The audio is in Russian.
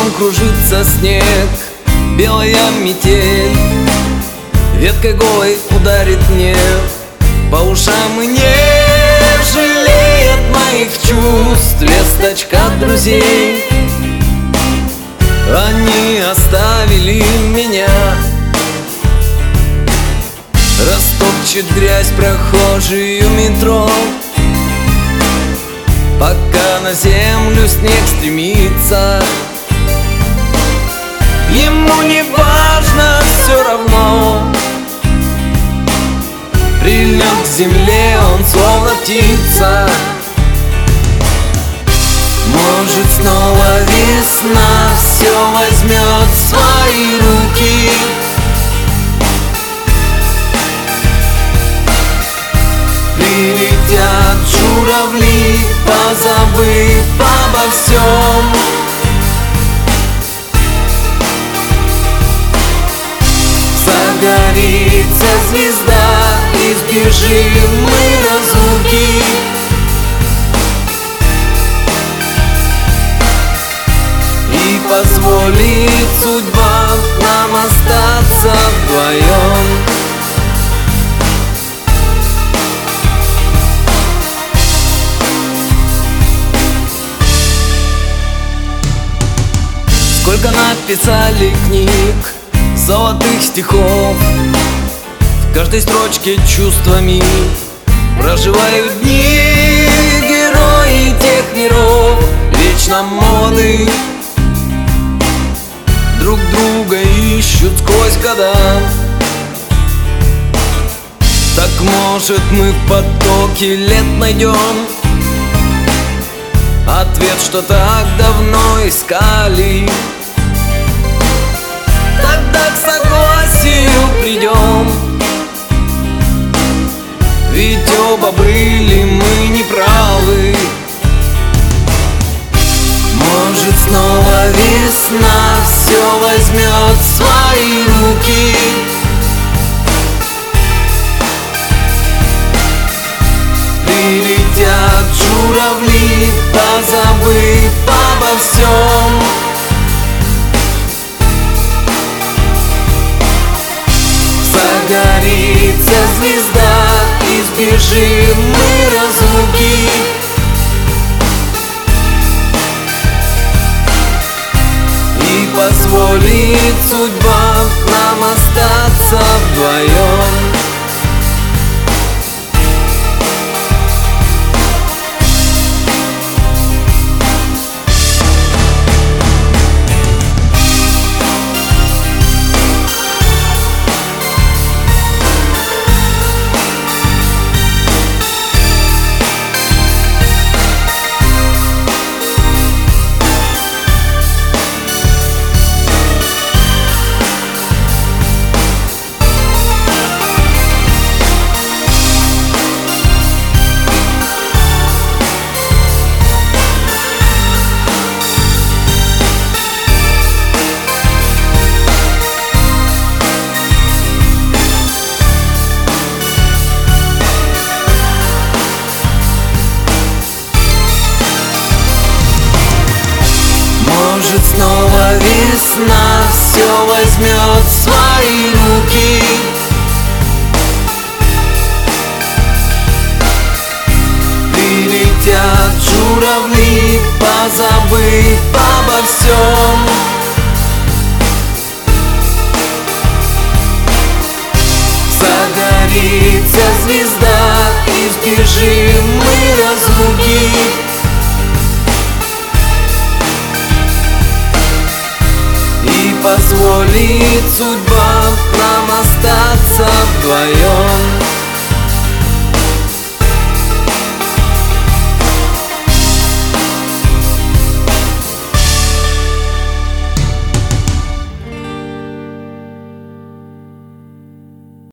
нем кружится снег, белая метель веткой голой ударит мне по ушам и не жалеет моих чувств весточка друзей. Они оставили меня, растопчет грязь прохожую метро, пока на землю снег стремится. Ему не важно, все равно, прильнет к земле он словно птица. Может, снова весна все возьмет в свои руки. Прилетят журавли, позабыв обо всем. Загорится звезда, избежим мы разлуки. И позволит судьба нам остаться вдвоем. Сколько написали книг, золотых стихов, в каждой строчке чувствами проживают дни. Герои тех миров вечно молоды, друг друга ищут сквозь года. Так может мы в потоке лет найдем ответ, что так давно искали. Тогда к согласию придем, ведь оба были мы неправы. Может, снова весна все возьмет в свои руки. Прилетят журавли, позабыв обо всем. Загорится звезда, избежим мы разлуки. И позволит судьба нам остаться вдвоем. Может, снова весна все возьмет в свои руки. Прилетят журавли, позабыв обо всем. Загорится звезда, избежим мы разлуки. Позволит судьба нам остаться вдвоем.